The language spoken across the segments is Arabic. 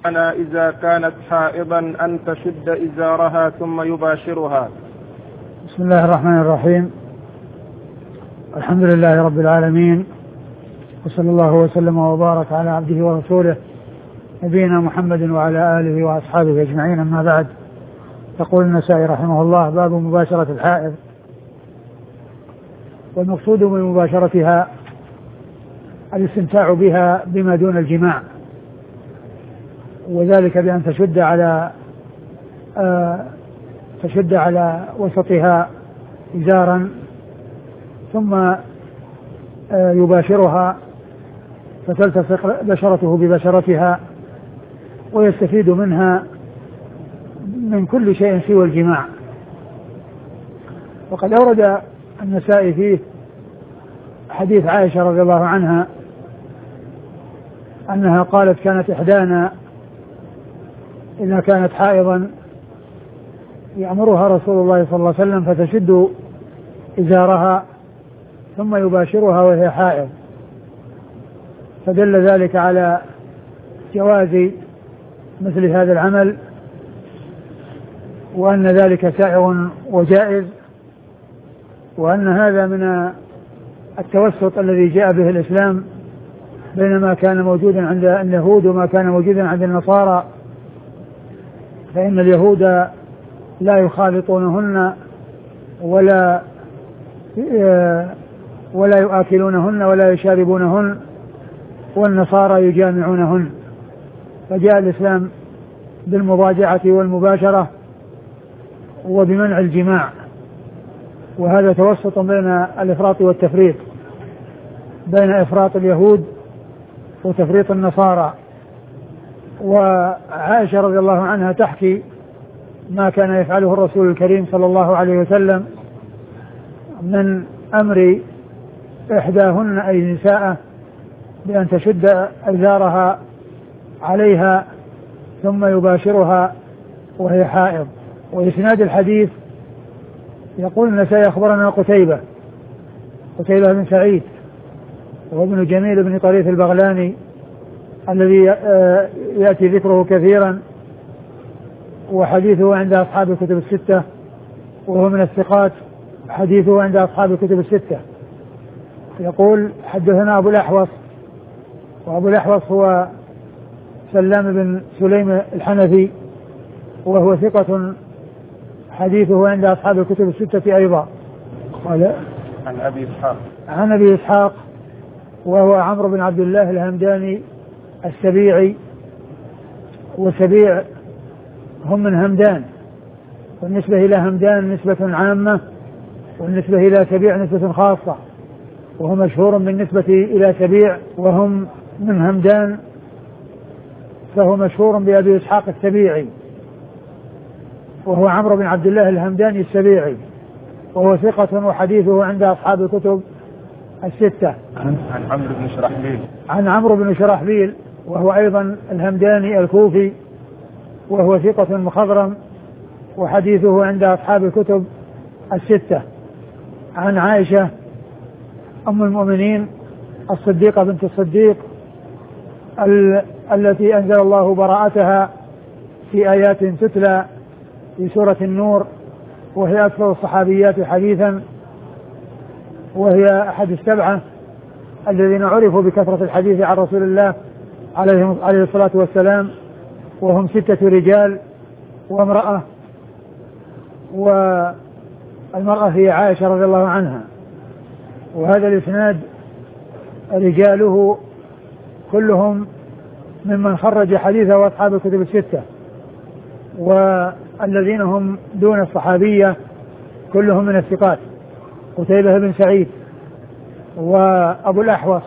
أنا إذا كانت حائضا أن تشد إزارها ثم يباشرها. بسم الله الرحمن الرحيم. الحمد لله رب العالمين، وصلى الله وسلم وبارك على عبده ورسوله نبينا محمد وعلى آله وأصحابه أجمعين، أما بعد. يقول النسائي رحمه الله: باب مباشرة الحائض. والمقصود من مباشرتها الاستمتاع بها بما دون الجماع، وذلك بأن تشد على وسطها إزارا ثم يباشرها فتلتصق بشرته ببشرتها ويستفيد منها من كل شيء سوى الجماع. وقد أورد النسائي فيه حديث عائشة رضي الله عنها أنها قالت: كانت إحدانا إذا كانت حائضا يأمرها رسول الله صلى الله عليه وسلم فتشد إزارها ثم يباشرها وهي حائض، فدل ذلك على جواز مثل هذا العمل، وأن ذلك سائغ وجائز، وأن هذا من التوسط الذي جاء به الإسلام بين ما كان موجودا عند اليهود وما كان موجودا عند النصارى. فإن اليهود لا يخالطونهن ولا يؤكلونهن ولا يشاربونهن، والنصارى يجامعونهن. فجاء الإسلام بالمضاجعة والمباشرة وبمنع الجماع، وهذا توسط بين الإفراط والتفريط، بين إفراط اليهود وتفريط النصارى. وعائشة رضي الله عنها تحكي ما كان يفعله الرسول الكريم صلى الله عليه وسلم من أمر إحداهن أي نساء بأن تشد إزارها عليها ثم يباشرها وهي حائض. وإسناد الحديث يقول النسائي: أخبرنا قتيبة بن سعيد وابن جميل بن طريف البغلاني الذي يأتي ذكره كثيرا، وحديثه عند أصحاب الكتب الستة، وهو من الثقات، حديثه عند أصحاب الكتب الستة. يقول: حدثنا أبو الأحوص، وأبو الأحوص هو سلام بن سليم الحنفي، وهو ثقة، حديثه عند أصحاب الكتب الستة أيضا. قال: عن أبي إسحاق وهو عمرو بن عبد الله الهمداني السبيعي، وسبيع هم من همدان، والنسبة إلى همدان نسبة عامة، والنسبة إلى سبيع نسبة خاصة، وهو مشهور بالنسبة إلى سبيع وهم من همدان، فهو مشهور بأبي إسحاق السبيعي، وهو عمرو بن عبد الله الهمداني السبيعي، وهو ثقة، وحديثه عند أصحاب الكتب الستة. عن عمرو بن شرحبيل وهو أيضا الهمداني الكوفي، وهو ثقة مخضرم، وحديثه عند أصحاب الكتب الستة. عن عائشة أم المؤمنين الصديقة بنت الصديق التي أنزل الله براءتها في آيات تتلى في سورة النور، وهي أكثر الصحابيات حديثا، وهي أحد السبعة الذين عرفوا بكثرة الحديث عن رسول الله عليه الصلاة والسلام، وهم 6 رجال وامرأة، والمرأة هي عائشة رضي الله عنها. وهذا الإسناد رجاله كلهم ممن خرج حديثه وأصحاب الكتب الستة، والذين هم دون الصحابية كلهم من الثقات: قتيبة بن سعيد، وأبو الأحوص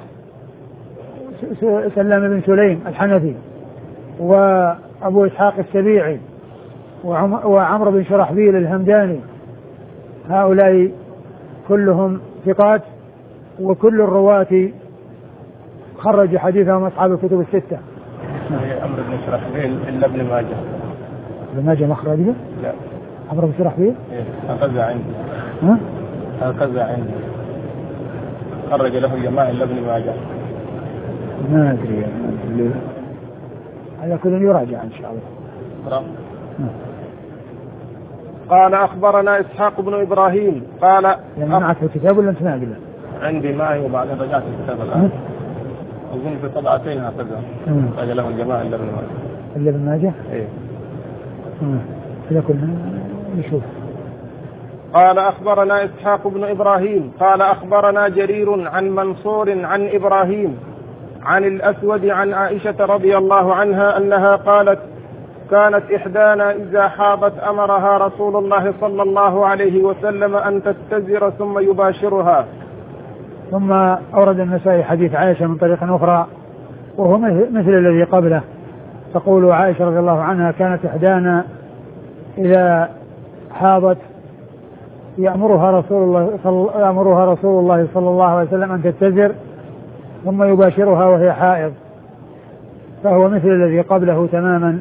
سلام بن سليم الحنفي، وأبو إسحاق السبيعي، وعمرو بن شرحبيل الهمداني. هؤلاء كلهم ثقات، وكل الرواة خرج حديثهم أصحاب الكتب الستة. عمرو بن شرحبيل إلا ابن ماجه. ابن ماجه مخرجه؟ لا. عمرو بن شرحبيل؟ هكذا عندي. هكذا عندي. خرج له جماعة إلا ابن ماجه. ما أدري. على كل يراجع إن شاء الله. قال أخبرنا إسحاق بن إبراهيم قال يعني معك الكتاب ولا أنت ناقله؟ عندي معي وبعدين رجعت الكتاب الآن. أظن في طبعتين هكذا. قال له الجماعة إلا ابن ماجه. إيه. لكن نشوف. قال أخبرنا إسحاق بن إبراهيم قال أخبرنا جرير عن منصور عن إبراهيم عن الأسود عن عائشة رضي الله عنها أنها قالت كانت إحدانا إذا حاضت أمرها رسول الله صلى الله عليه وسلم أن تستزر ثم يباشرها. ثم أورد النسائي حديث عائشة من طريق أخرى وهو مثل الذي قبله. تقول عائشة رضي الله عنها كانت إحدانا إذا حاضت يأمرها رسول الله صلى الله عليه وسلم أن تستزر ثم يباشرها وهي حائض، فهو مثل الذي قبله تماما.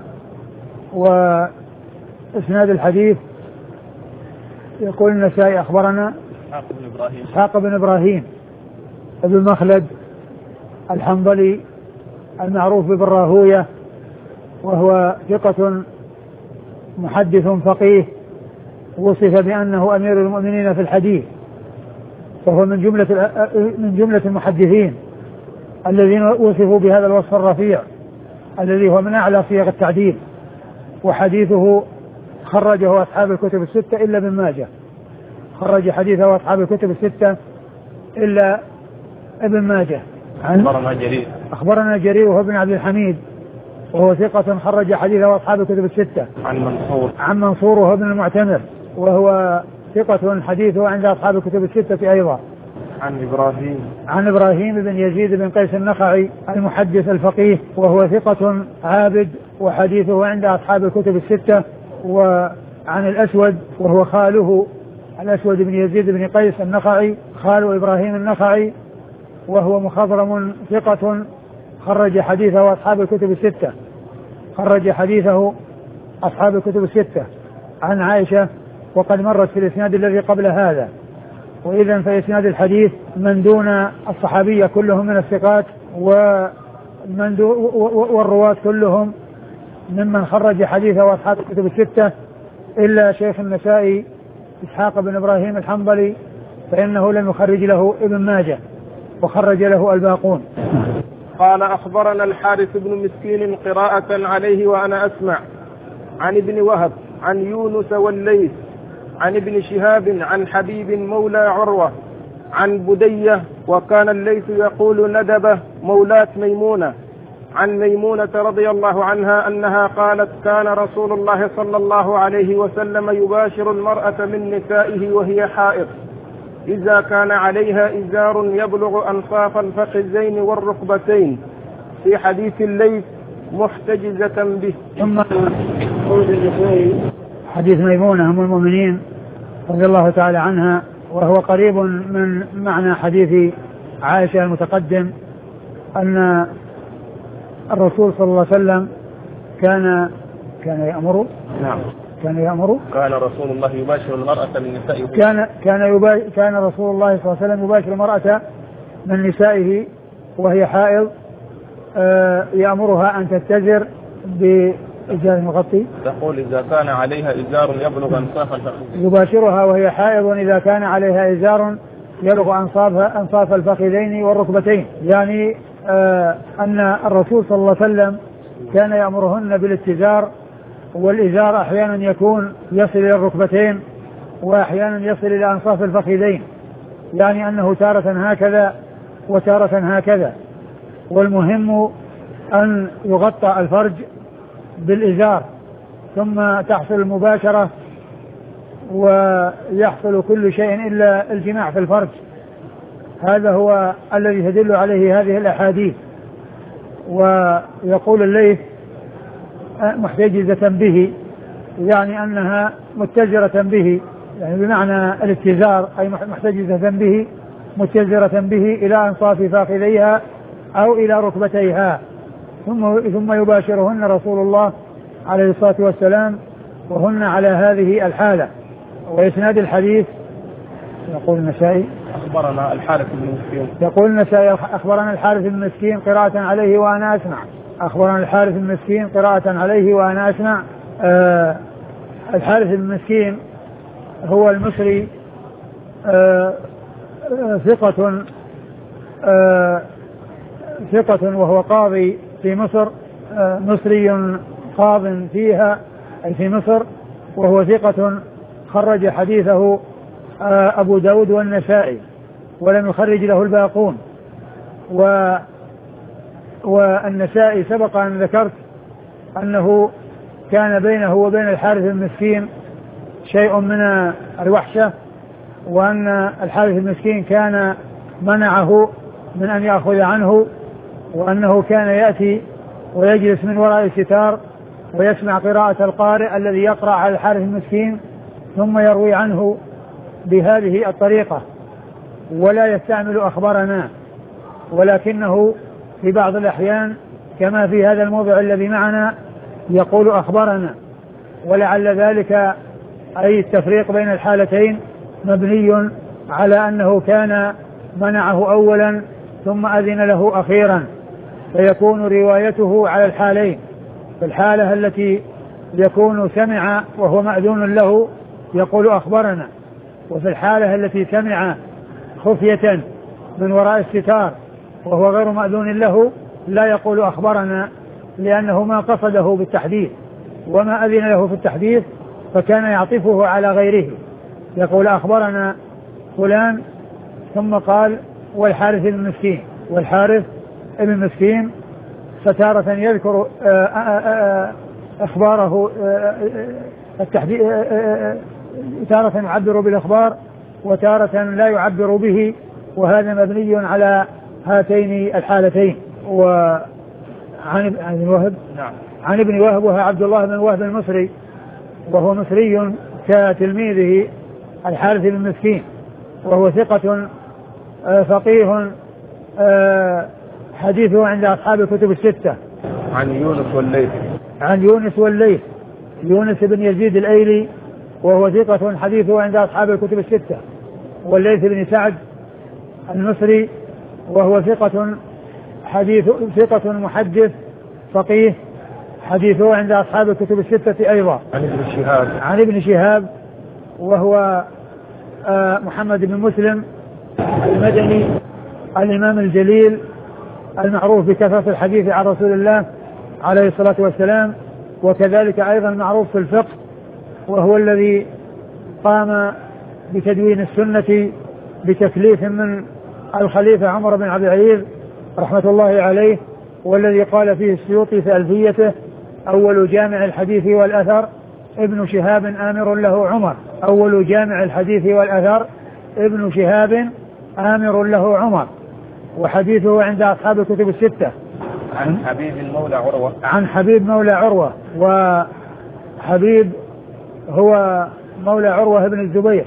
وإسناد الحديث يقول النسائي أخبرنا إسحاق بن إبراهيم ابن مخلد الحنظلي المعروف بالراهوية، وهو ثقة محدث فقيه وصف بأنه أمير المؤمنين في الحديث، فهو من جملة المحدثين الذين وصفوا بهذا الوصف الرفيع الذي هو من أعلى صيغ التعديل. وحديثه خرجه أصحاب الكتب الستة إلا ابن ماجه، خرج حديثه أصحاب الكتب الستة إلا ابن ماجه. أخبرنا جرير وهو ابن عبد الحميد وهو ثقة خرج حديثه أصحاب الكتب الستة. عن منصور وهو ابن المعتمر وهو ثقة حديثه عند أصحاب الكتب الستة أيضا. عن إبراهيم بن يزيد بن قيس النخعي المحدث الفقيه وهو ثقة عابد وحديثه عند أصحاب الكتب الستة. وعن الأسود وهو خاله الأسود بن يزيد بن قيس النخعي خال إبراهيم النخعي وهو مخضرم ثقة خرج حديثه أصحاب الكتب الستة. خرج حديثه أصحاب الكتب الستة. عن عائشة وقد مرت في الإسناد الذي قبل هذا. وإذن فإسناد الحديث من دون الصحابية كلهم من الثقات والرواة كلهم ممن خرج حديثه أصحاب الكتب الستة إلا شيخ النسائي إسحاق بن إبراهيم الحنظلي فإنه لم يخرج له ابن ماجه وخرج له الباقون. قال أخبرنا الحارث بن مسكين قراءة عليه وأنا أسمع عن ابن وهب عن يونس والليث عن ابن شهاب عن حبيب مولى عروة عن بدية وكان الليث يقول ندبة مولاة ميمونة عن ميمونة رضي الله عنها أنها قالت كان رسول الله صلى الله عليه وسلم يباشر المرأة من نسائه وهي حائض إذا كان عليها إزار يبلغ أنصاف الفخذين والركبتين في حديث الليث محتجزة به. ثم حديث ميمونة أم المؤمنين رضي الله تعالى عنها وهو قريب من معنى حديث عائشة المتقدم أن الرسول صلى الله عليه وسلم كان يأمر. نعم. كان رسول الله يباشر المرأة من نسائه. كان رسول الله صلى الله عليه وسلم يباشر المرأة من نسائه وهي حائض يأمرها أن تتزر بإزار مغطي. تقول إذا كان عليها إزار يبلغ أنصاف الفخذين. يباشرها وهي حائض إذا كان عليها إزار يبلغ أنصاف الفخذين والركبتين، يعني أن الرسول صلى الله عليه وسلم كان يأمرهن بالاتزار، والإزار أحيانا يكون يصل إلى الركبتين وأحيانا يصل إلى أنصاف الفخذين، يعني أنه تارة هكذا وتارة هكذا. والمهم أن يغطى الفرج بالإزار ثم تحصل المباشرة ويحصل كل شيء إلا الجماع في الفرج. هذا هو الذي تدل عليه هذه الأحاديث. ويقول الليث محتجزة به، يعني أنها متجرة به، يعني بمعنى الاتزار أي محتجزة به متجرة به إلى أنصاف فاخذيها أو إلى ركبتيها، ثم يباشرهن رسول الله عليه الصلاة والسلام وهن على هذه الحالة. وإسناد الحديث يقول النسائي أخبرنا الحارث بن مسكين. يقول النسائي أخبرنا الحارث بن مسكين قراءة عليه وأنا أسمع. أخبرنا الحارث بن مسكين قراءة عليه وأنا أسمع. الحارث بن مسكين هو المصري، ثقة وهو قاضي في مصر، مصري قاض فيها أي في مصر، وهو ثقة خرج حديثه أبو داود والنسائي ولم يخرج له الباقون. والنسائي سبق أن ذكرت أنه كان بينه وبين الحارث المسكين شيء من الوحشة، وأن الحارث المسكين كان منعه من أن يأخذ عنه، وأنه كان يأتي ويجلس من وراء الستار ويسمع قراءة القارئ الذي يقرأ على الحارث المسكين ثم يروي عنه بهذه الطريقة ولا يستعمل أخبرنا، ولكنه في بعض الأحيان كما في هذا الموضع الذي معنا يقول أخبرنا، ولعل ذلك أي التفريق بين الحالتين مبني على أنه كان منعه أولا ثم أذن له أخيرا، فيكون روايته على الحالين. في الحالة التي يكون سمع وهو مأذون له يقول أخبرنا، وفي الحالة التي سمع خفية من وراء الستار وهو غير مأذون له لا يقول أخبرنا، لأنه ما قصده بالتحديث وما أذن له في التحديث، فكان يعطفه على غيره، يقول أخبرنا فلان ثم قال والحارث بن مسكين، والحارث ابن مسكين فتارة يذكر أخباره التحديث، تارة يعبر بالأخبار وتارة لا يعبر به، وهذا مبني على هاتين الحالتين. وعن ابن وهب، عن ابن وهب وهو عبد الله بن وهب المصري، وهو مصري كتلميذه الحارث بن مسكين، وهو ثقة فقيه حديثه عند أصحاب الكتب الستة. عن يونس والليث، عن يونس والليث، يونس بن يزيد الأيلي وهو ثقة حديثه عند أصحاب الكتب الستة. والليث بن سعد المصري وهو ثقة محدث فقيه حديثه عند أصحاب الكتب الستة أيضا. عن ابن شهاب وهو محمد بن مسلم المدني الإمام الجليل المعروف بكثرة الحديث عن رسول الله عليه الصلاة والسلام، وكذلك أيضا معروف في الفقه، وهو الذي قام بتدوين السنة بتكليف من الخليفة عمر بن عبد العزيز رحمة الله عليه، والذي قال فيه السيوطي في ألفيته أول جامع الحديث والأثر ابن شهاب آمر له عمر. أول جامع الحديث والأثر ابن شهاب آمر له عمر، وحديثه عند أصحاب الكتب الستة. عن حبيب مولى عروة، عن حبيب مولى عروة، وحبيب هو مولى عروة بن الزبير،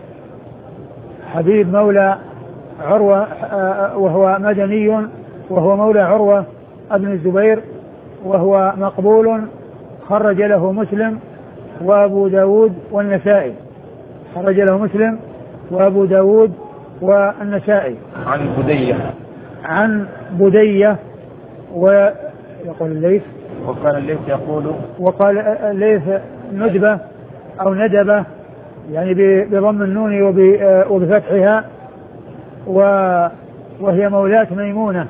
حبيب مولى عروة وهو مدني، وهو مولى عروة بن الزبير، وهو مقبول خرج له مسلم وأبو داود والنسائي، خرج له مسلم وأبو داود والنسائي. عن بدية، عن بدية، ويقول الليث، وقال الليث يقول، وقال الليث ندبة أو ندبة يعني بضم النون وبفتحها، وهي مولاة ميمونة،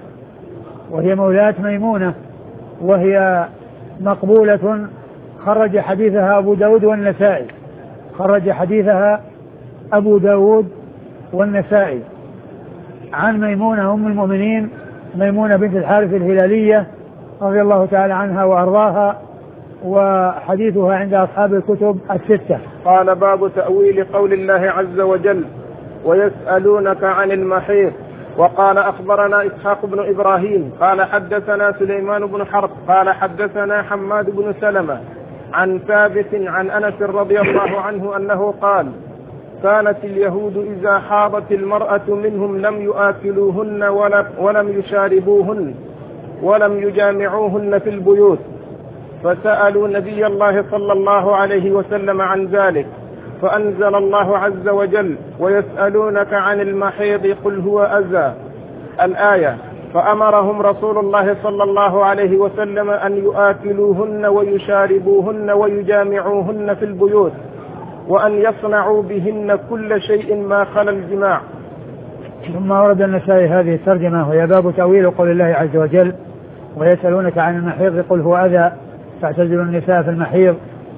وهي مقبولة خرج حديثها أبو داود والنسائي، خرج حديثها أبو داود والنسائي. عن ميمونة أم المؤمنين، ميمونة بنت الحارث الهلالية رضي الله تعالى عنها وأرضاها، وحديثها عند أصحاب الكتب الستة. قال باب تأويل قول الله عز وجل ويسألونك عن المحيض. وقال أخبرنا إسحاق بن إبراهيم قال حدثنا سليمان بن حرب قال حدثنا حماد بن سلمة عن ثابت عن أنس رضي الله عنه أنه قال كانت اليهود إذا حاضت المرأة منهم لم يؤكلوهن ولم يشاربوهن ولم يجامعوهن في البيوت، فسألوا نبي الله صلى الله عليه وسلم عن ذلك، فأنزل الله عز وجل ويسألونك عن المحيض قل هو أذى الآية. فأمرهم رسول الله صلى الله عليه وسلم أن يؤكلوهن ويشاربوهن ويجامعوهن في البيوت، وأن يصنعوا بهن كل شيء ما خلا الجماع. ثم ورد النسائي هذه الترجمة وهي باب تأويل قول الله عز وجل: ويسألونك عن المحيض قل هو أذى فاعتزلوا النساء في المحيض.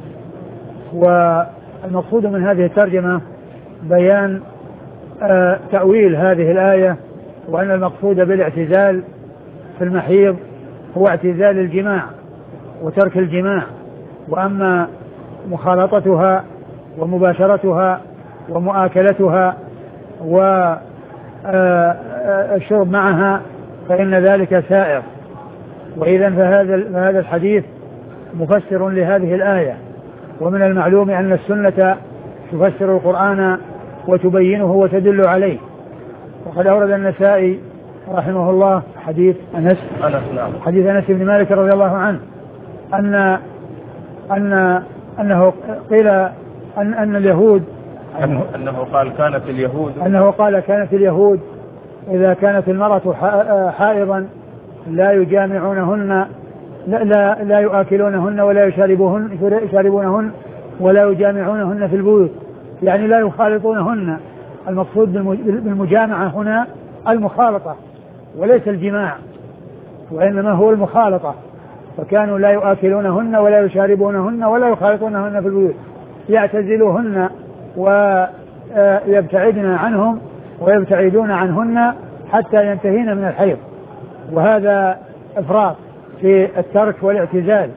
والمقصود من هذه الترجمة بيان تأويل هذه الآية، وأن المقصود بالاعتزال في المحيض هو اعتزال الجماع وترك الجماع، وأما مخالطتها ومباشرتها ومؤاكلتها والشرب معها فإن ذلك سائر. وإذا فهذا الحديث مفسر لهذه الآية. ومن المعلوم أن السنة تفسر القرآن وتبينه وتدل عليه. وقد أورد النسائي رحمه الله حديث أنس بن مالك رضي الله عنه أنه قيل أن اليهود أنه قال كانت اليهود إذا كانت المرأة حائضا لا يجامعونهن لا يؤكلونهن ولا يشاربونهن ولا يجامعونهن في البيوت، يعني لا يخالطونهن. المقصود بالمجامعة هنا المخالطة وليس الجماع، وإنما هو المخالطة. فكانوا لا يؤكلونهن ولا يشاربونهن ولا يخالطونهن في البيوت، يعتزلوهن ويبتعدن عنهم ويبتعدون عنهن حتى ينتهين من الحيض. وهذا إفراط في الترك والاعتزال.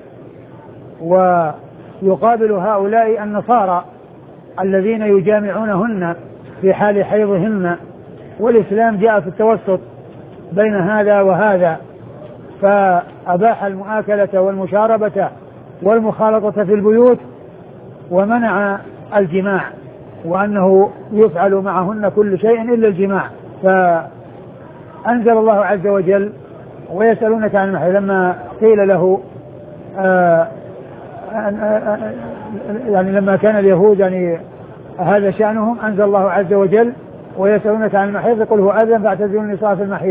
ويقابل هؤلاء النصارى الذين يجامعونهن في حال حيضهن، والإسلام جاء في التوسط بين هذا وهذا، فأباح المؤاكلة والمشاربة والمخالطة في البيوت ومنع الجماع، وأنه يفعل معهن كل شيء إلا الجماع. فأنزل الله عز وجل: ويسألونك عن المحيض، لما قيل له يعني لما كان اليهود يعني هذا شأنهم، أنزل الله عز وجل: ويسألونك عن المحيض قل هو أذى فاعتزلوا النساء في المحيض.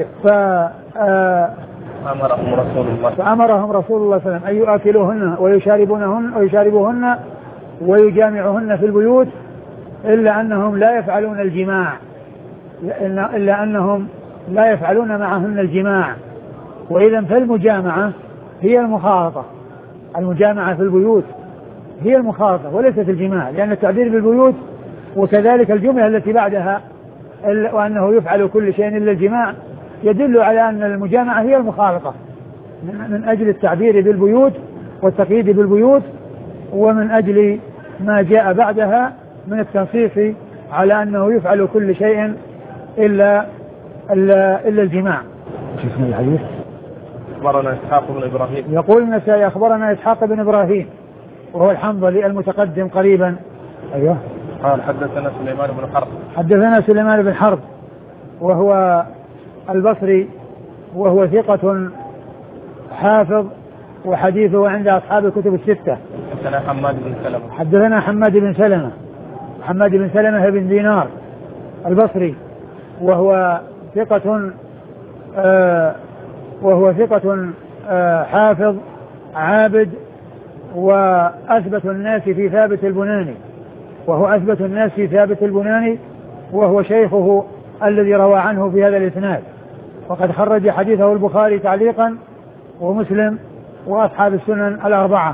فأمرهم رسول الله صلى الله عليه وسلم أن يؤكلوهن ويشاربوهن ويجامعوهن في البيوت، إلا أنهم لا يفعلون الجماع، إلا أنهم لا يفعلون معهن الجماع. وإذا فالمجامعة هي المخالطة، المجامعة في البيوت هي المخالطة وليست الجماع، لأن التعبير بالبيوت وكذلك الجملة التي بعدها وأنه يفعل كل شيء إلا الجماع يدل على أن المجامعة هي المخالطة، من أجل التعبير بالبيوت والتقييد بالبيوت، ومن أجل ما جاء بعدها من التنصيص على أنه يفعل كل شيء إلا الجماع. اسم الحديث أخبرنا إسحاق بن إبراهيم. يقول النسائي: أخبرنا إسحاق بن إبراهيم وهو الحنظلي المتقدم قريبا. أيوه. قال حدثنا سليمان بن حرب. حدثنا سليمان بن حرب وهو البصري، وهو ثقة حافظ وحديثه عند أصحاب الكتب الستة. حدثنا حماد بن سلمة. حدثنا حماد بن سلمة بن دينار البصري، وهو ثقة حافظ عابد، وأثبت الناس في ثابت البناني، وهو شيخه الذي روى عنه في هذا الإسناد. وقد خرج حديثه البخاري تعليقا ومسلم وأصحاب السنن الأربعة.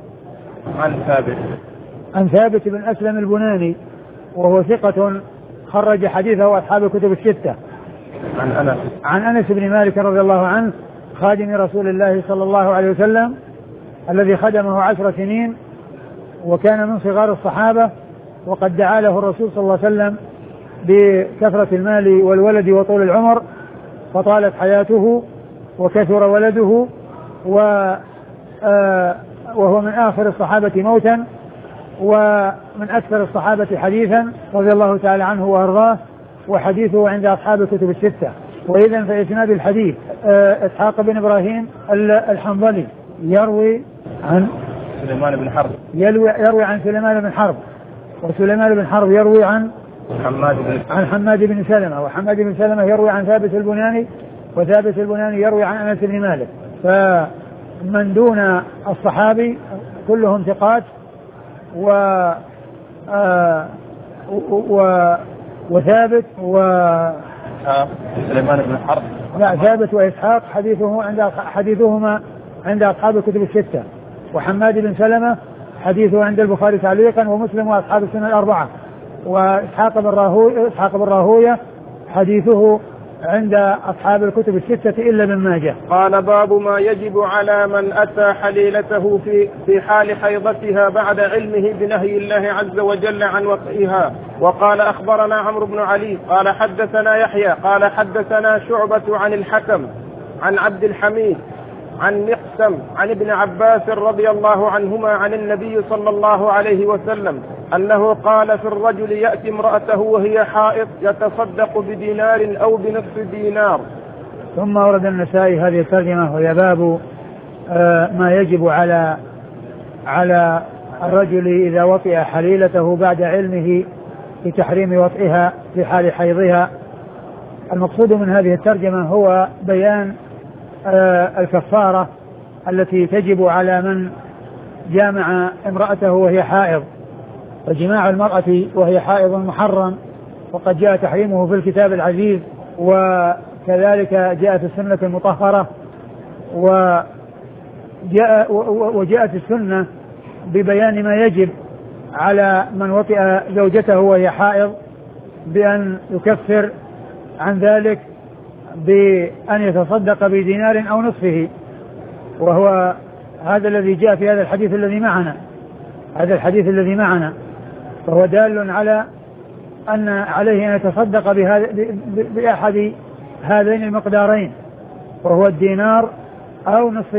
عن ثابت بن أسلم البناني، وهو ثقة خرج حديثه أصحاب الكتب الستة. عن أنس بن مالك رضي الله عنه خادم رسول الله صلى الله عليه وسلم الذي خدمه 10 سنين، وكان من صغار الصحابة، وقد دعا له الرسول صلى الله عليه وسلم بكثرة المال والولد وطول العمر، فطالت حياته وكثر ولده، وهو من آخر الصحابة موتا ومن أكثر الصحابة حديثا رضي الله تعالى عنه وأرضاه، وحديثه عند أصحاب الكتب الستة. وإذن فإسناد الحديث إسحاق بن إبراهيم الحنظلي يروي عن سليمان بن حرب، يروي عن سليمان بن حرب، وسليمان بن حرب يروي عن حماد بن سلمة، وحماد بن سلمة يروي عن ثابت البناني، وثابت البناني يروي عن أنس بن مالك. فمن دون الصحابي كلهم ثقات وثابت سليمان بن حرب. لا، ثابت وإسحاق حديثهما عند أصحاب الكتب الستة، وحماد بن سلمة حديثه عند البخاري تعليقا ومسلم وأصحاب السنة الأربعة، وإسحاق بن راهوية حديثه عند أصحاب الكتب الستة إلا ابن ماجه. قال: باب ما يجب على من أتى حليلته في حال حيضتها بعد علمه بنهي الله عز وجل عن وطئها. وقال: أخبرنا عمرو بن علي قال حدثنا يحيى قال حدثنا شعبة عن الحكم عن عبد الحميد عن مقسم عن ابن عباس رضي الله عنهما عن النبي صلى الله عليه وسلم أنه قال في الرجل يأتي امرأته وهي حائض يتصدق بدينار أو بنصف دينار. ثم ورد النسائي هذه الترجمة، وهي باب ما يجب على الرجل إذا وطئ حليلته بعد علمه بتحريم وطئها في حال حيضها. المقصود من هذه الترجمة هو بيان الكفارة التي تجب على من جامع امرأته وهي حائض. فجماع المرأة وهي حائض محرم، وقد جاء تحريمه في الكتاب العزيز، وكذلك جاء في السنة المطهرة، وجاءت السنة ببيان ما يجب على من وطئ زوجته وهي حائض بأن يكفر عن ذلك بأن يتصدق بدينار أو نصفه، وهو هذا الذي جاء في هذا الحديث الذي معنا، فهو دال على أن عليه أن يتصدق بأحد هذين المقدارين، وهو الدينار أو نصف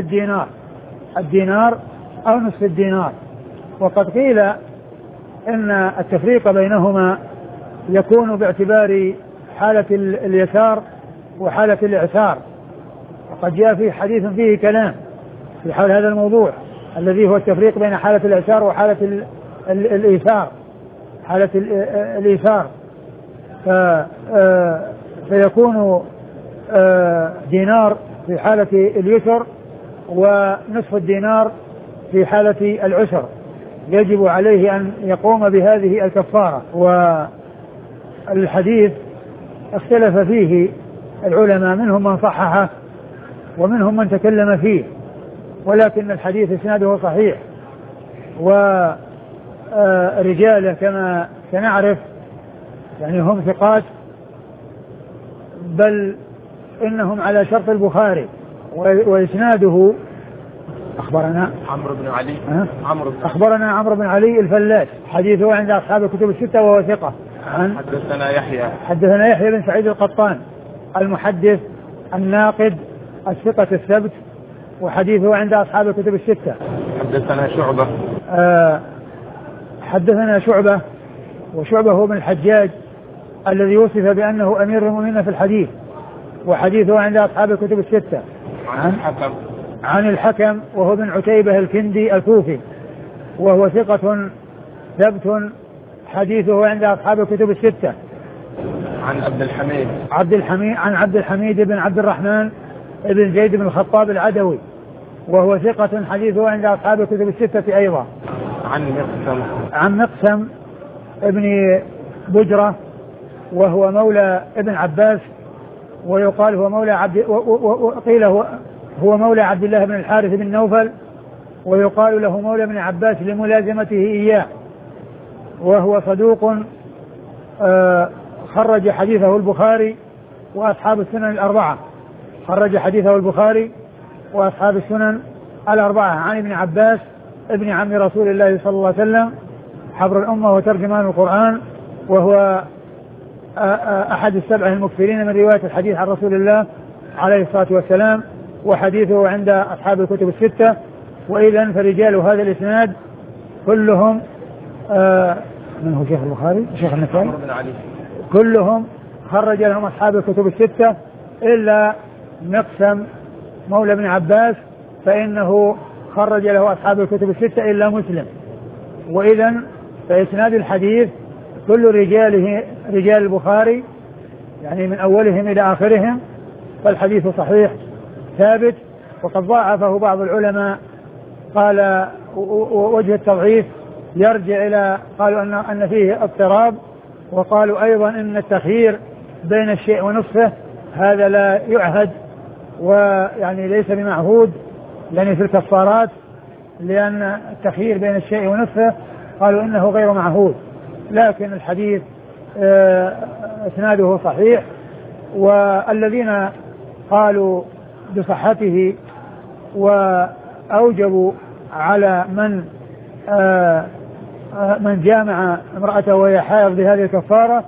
الدينار. وقد قيل إن التفريق بينهما يكون باعتبار حالة اليسار وحالة الإعسار، وقد جاء في حديث فيه كلام في حال هذا الموضوع الذي هو التفريق بين حالة الإعسار وحالة الإيثار. فيكون دينار في حالة اليسر ونصف الدينار في حالة العسر، يجب عليه أن يقوم بهذه الكفارة. والحديث اختلف فيه العلماء، منهم من صححه ومنهم من تكلم فيه، ولكن الحديث اسناده صحيح، ورجاله كما سنعرف يعني هم ثقات، بل إنهم على شرط البخاري، وإسناده أخبرنا عمرو بن علي الفلاس حديثه عند أصحاب الكتب الستة وهو ثقة. حدثنا يحيى بن سعيد القطان المحدث الناقد الثقة الثبت، وحديثه عند أصحاب الكتب الستة. حدثنا شعبة وشعبة هو بن الحجاج الذي وصف بأنه أمير المؤمنين في الحديث، وحديثه عند أصحاب الكتب الستة. عن الحكم وهو بن عتيبة الكندي الكوفي، وهو ثقة ثبت، حديثه عند أصحاب الكتب الستة. عن عبد الحميد بن عبد الرحمن بن زيد بن الخطاب العدوي، وهو ثقة، حديثه عند أصحاب الكتب الستة أيضا. عن مقسم ابن بجرة، وهو مولى ابن عباس، ويقال هو مولى وقيل هو مولى عبد الله بن الحارث بن نوفل، ويقال له مولى ابن عباس لملازمته إياه، وهو صدوق خرج حديثه البخاري وأصحاب السنن الأربعة. عن ابن عباس ابن عم رسول الله صلى الله عليه وسلم حبر الأمة وترجمان القرآن، وهو أحد السبعة المكثرين من رواية الحديث عن رسول الله عليه الصلاة والسلام، وحديثه عند أصحاب الكتب الستة. وإذن فرجال هذا الإسناد كلهم من هو شيخ البخاري شيخ النسائي كلهم خرج لهم أصحاب الكتب الستة إلا مقسم مولى ابن عباس، فإنه خرج له أصحاب الكتب الستة إلا مسلم. وإذن فإسناد الحديث كل رجاله رجال البخاري، يعني من أولهم إلى آخرهم فالحديث صحيح ثابت. وقد ضاعفه بعض العلماء، قال وجه التضعيف يرجع إلى قالوا أن فيه اضطراب، وقالوا أيضا أن التخيير بين الشيء ونصفه هذا لا يعهد ويعني ليس بمعهود يعني في الكفارات، لأن التخيير بين الشيء ونصفه قالوا إنه غير معهود. لكن الحديث إسناده صحيح، والذين قالوا بصحته وأوجبوا على من جامع امرأته وهي حائض بهذه الكفارة،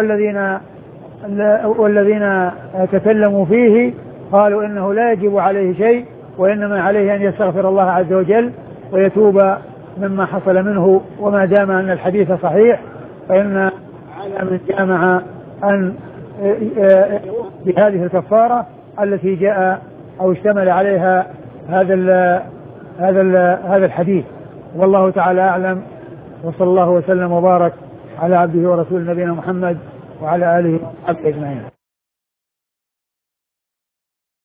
والذين تكلموا فيه قالوا إنه لا يجب عليه شيء، وإنما عليه أن يستغفر الله عز وجل ويتوب مما حصل منه. وما دام أن الحديث صحيح فإن على من جامع أن بهذه الكفارة التي جاء أو اشتمل عليها هذا الحديث. والله تعالى أعلم، وصلى الله وسلم وبارك على عبده ورسوله نبينا محمد وعلى آله وصحبه أجمعين.